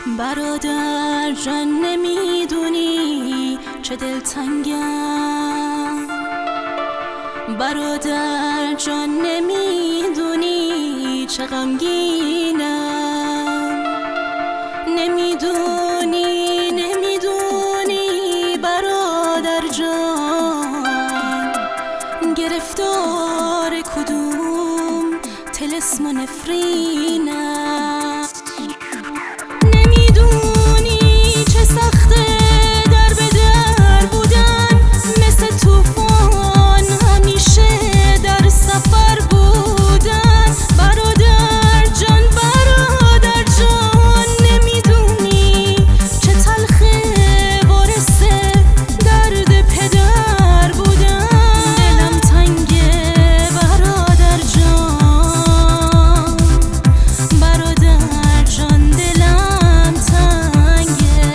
برادر جان نمیدونی چه دلتنگم، برادر جان نمیدونی چه غمگینم، نمیدونی برادر جان گرفتار کدوم طلسم و نفرینم. نمیدونی چه سخته در به در بودن، مثل طوفان همیشه در سفر بودن. برادر جان نمیدونی چه تلخه وارث درد پدر بودن. دلم تنگه برادر جان، برادر جان دلم تنگه.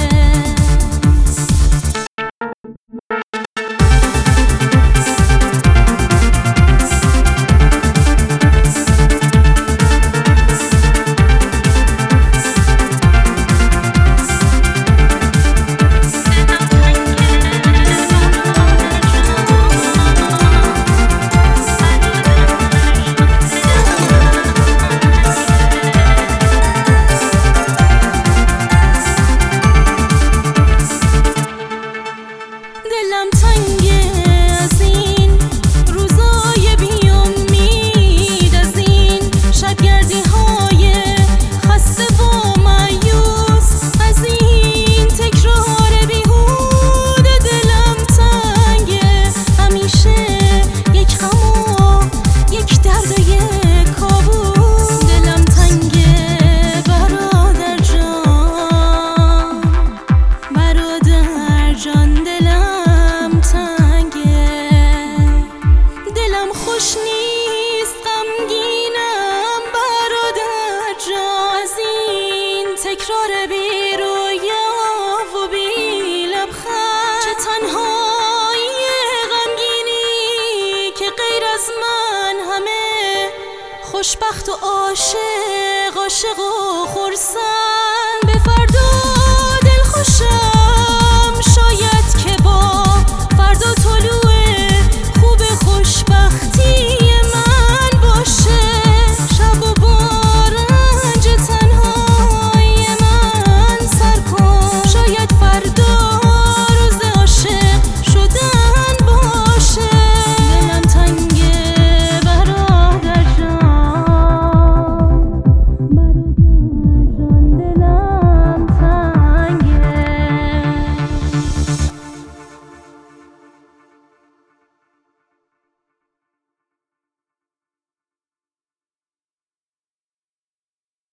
دلم تنگه از این روزای بی امید، از این شبگردی های خسته و مایوس، از این تکرار بیهوده. دلم تنگه همیشه یک غم و یک درد و یک کابوس. دلم تنگه برادر جان، برادر جان دلم تنگه. دلم خوش نیست غمگینم برادر جان، از این تکرار بی رویا و بی لبخند. چه تنهایی غمگینی که غیر از من همه خوشبخت و عاشق و خرسند.